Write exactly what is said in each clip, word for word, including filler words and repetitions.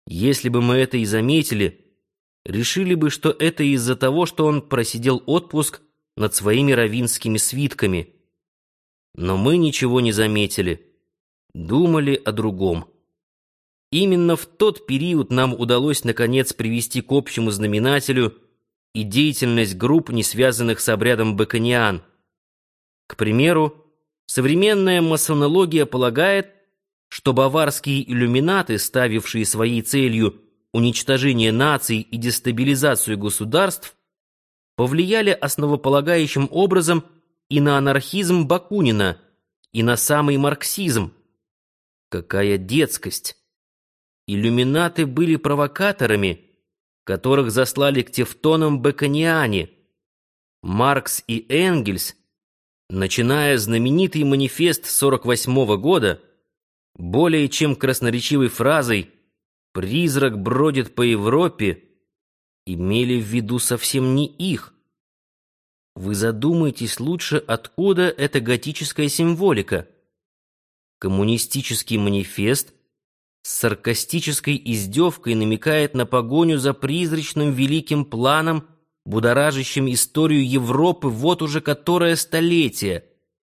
Если бы мы это и заметили, решили бы, что это из-за того, что он просидел отпуск над своими раввинскими свитками. Но мы ничего не заметили, думали о другом. Именно в тот период нам удалось наконец привести к общему знаменателю и деятельность групп, не связанных с обрядом Бакониан. К примеру, современная масонология полагает, что баварские иллюминаты, ставившие своей целью уничтожение наций и дестабилизацию государств, повлияли основополагающим образом и на анархизм Бакунина, и на самый марксизм. Какая детскость! Иллюминаты были провокаторами, которых заслали к тевтонам бакониане. Маркс и Энгельс, начиная знаменитый манифест сорок восьмого года, более чем красноречивой фразой «Призрак бродит по Европе», имели в виду совсем не их. Вы задумайтесь лучше, откуда эта готическая символика. Коммунистический манифест с саркастической издевкой намекает на погоню за призрачным великим планом, будоражащим историю Европы вот уже которое столетие.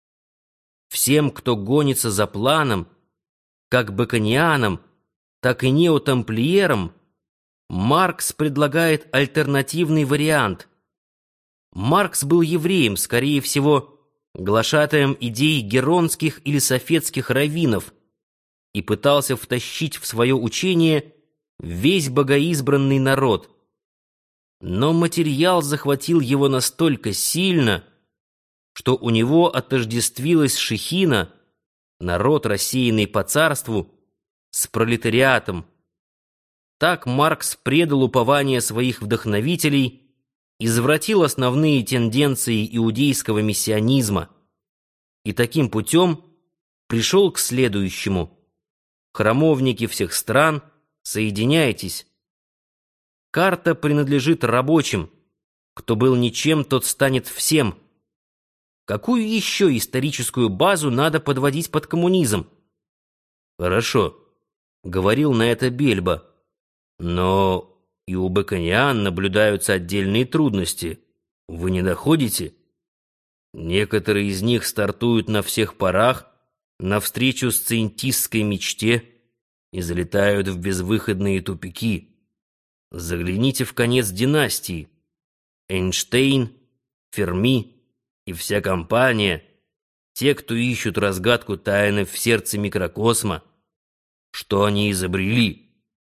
Всем, кто гонится за планом, как баконианам, так и неотамплиерам, Маркс предлагает альтернативный вариант. Маркс был евреем, скорее всего, глашатаем идей геронских или софетских раввинов, и пытался втащить в свое учение весь богоизбранный народ. Но материал захватил его настолько сильно, что у него отождествилась шехина, народ, рассеянный по царству, с пролетариатом. Так Маркс предал упование своих вдохновителей, извратил основные тенденции иудейского мессианизма и таким путем пришел к следующему: храмовники всех стран, соединяйтесь. Карта принадлежит рабочим. Кто был ничем, тот станет всем. Какую еще историческую базу надо подводить под коммунизм? Хорошо, говорил на это Бельба. Но и у бакониан наблюдаются отдельные трудности. Вы не находите? Некоторые из них стартуют на всех парах навстречу сциентистской мечте и залетают в безвыходные тупики. Загляните в конец династии. Эйнштейн, Ферми и вся компания, те, кто ищут разгадку тайны в сердце микрокосма. Что они изобрели?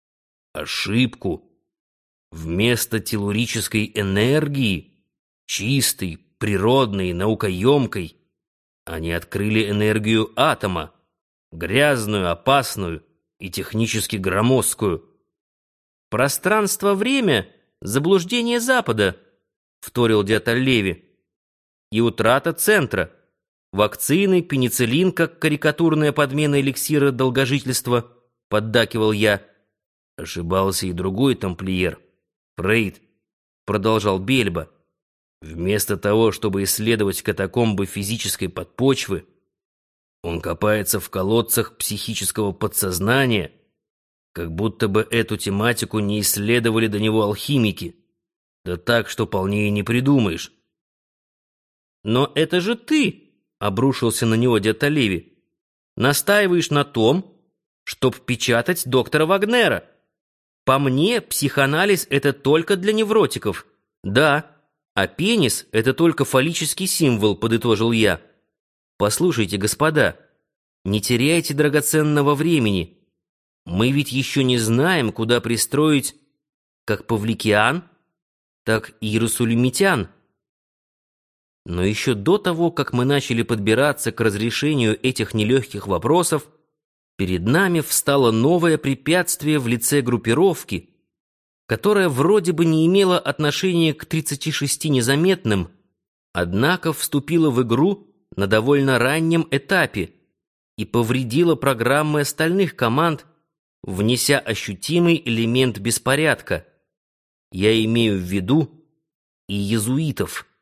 Ошибку. Вместо телурической энергии, чистой, природной, наукоемкой, они открыли энергию атома, грязную, опасную и технически громоздкую. «Пространство-время — заблуждение Запада», — вторил Диатолеви, «и утрата центра. Вакцины, пенициллин, как карикатурная подмена эликсира долгожительства», — поддакивал я. Ошибался и другой тамплиер. Фрейд, продолжал Бельба. Вместо того, чтобы исследовать катакомбы физической подпочвы, он копается в колодцах психического подсознания, как будто бы эту тематику не исследовали до него алхимики. Да так, что полнее не придумаешь. «Но это же ты!» — обрушился на него Диатолеви. «Настаиваешь на том, чтоб печатать доктора Вагнера. По мне, психоанализ — это только для невротиков. Да, а пенис — это только фаллический символ», — подытожил я. «Послушайте, господа, не теряйте драгоценного времени. Мы ведь еще не знаем, куда пристроить как павликиан, так и иерусалимитян». Но еще до того, как мы начали подбираться к разрешению этих нелегких вопросов, перед нами встало новое препятствие в лице группировки, которая вроде бы не имела отношения к тридцати шести незаметным, однако вступила в игру на довольно раннем этапе и повредила программы остальных команд, внеся ощутимый элемент беспорядка. Я имею в виду и иезуитов.